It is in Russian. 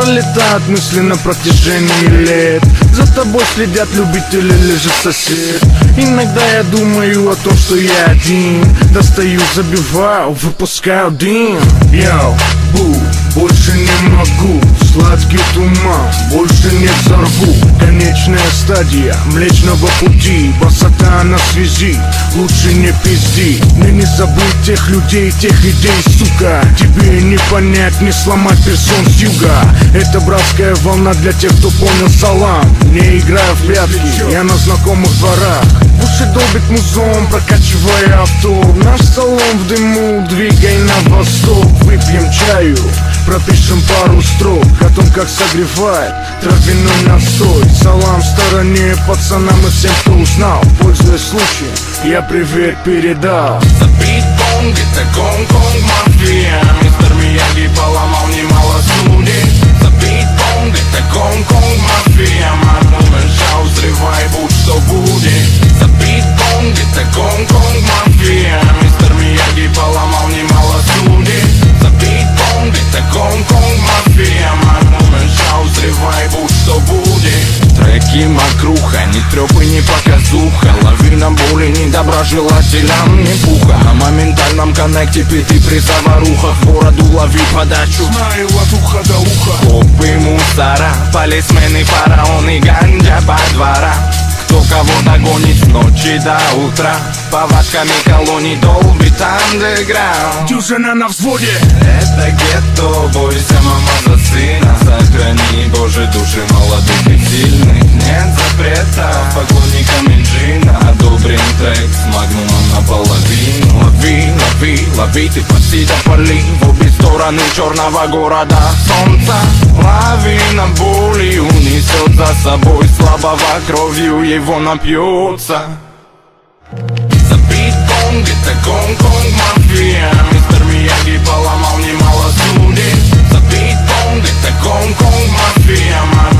пролетают мысли на протяжении лет. За тобой следят любители или же сосед. Иногда я думаю о том, что я один. Достаю, забиваю, выпускаю дым. Йоу, бу, больше не могу. Сладкий туман, больше не взорву. Конечная стадия Млечного Пути. Высота на связи, лучше не пизди. Мне не забыть тех людей, тех идей, сука. Тебе не понять, не сломать персон с юга. Это братская волна для тех, кто понял салам. Не играю в прятки, я на знакомых дворах. В уши долбит музон, прокачивая авто. Наш салон в дыму, двигай на восток. Выпьем чаю, пропишем пару строк о том, как согревает травяной настой. Салам в стороне пацанам и всем, кто узнал. Пользуясь случаем, я привет передал. Забить бомб, это Гонконг, мафия. Мистер Мияги поломал немало судей. Забить бомб, это Гонконг, мафия. Магнум шау, взрывай, будь что будет. Забить бомб, это Гонконг, мафия. Мистер Мияги поломал немало судей. Забить бомб, это Гонконг, мафия. Магнум шау, взрывай, будь что будет. Треки мокруха, ни трёпы, ни показуха. Лавина боли, недоброжелателям не пуха. На моментальном коннекте пяти при заварухах. В бороду лови подачу, Знаю от уха до уха. копы мусора, полисмены, фараоны, ганджа по двора. Кто кого догонит с ночи до утра. Повадками колоний долбит андеграунд. Дюжина на взводе. Это гетто, бойся, мама, за сына. Сохрани, Боже, души молодых и сильных. Нет запрета поклонникам инжина. Одобрен трек с магнумом наполовину. Лови, лови, лови, ты почти до поли. В обе стороны черного города солнца. Лавина боли унесет за собой слабого, кровью его напьется. Забить бомб, это Гонконг, мафия. Мистер Мияги поломал немало судей. Забить бомб, это Гонконг, мафия.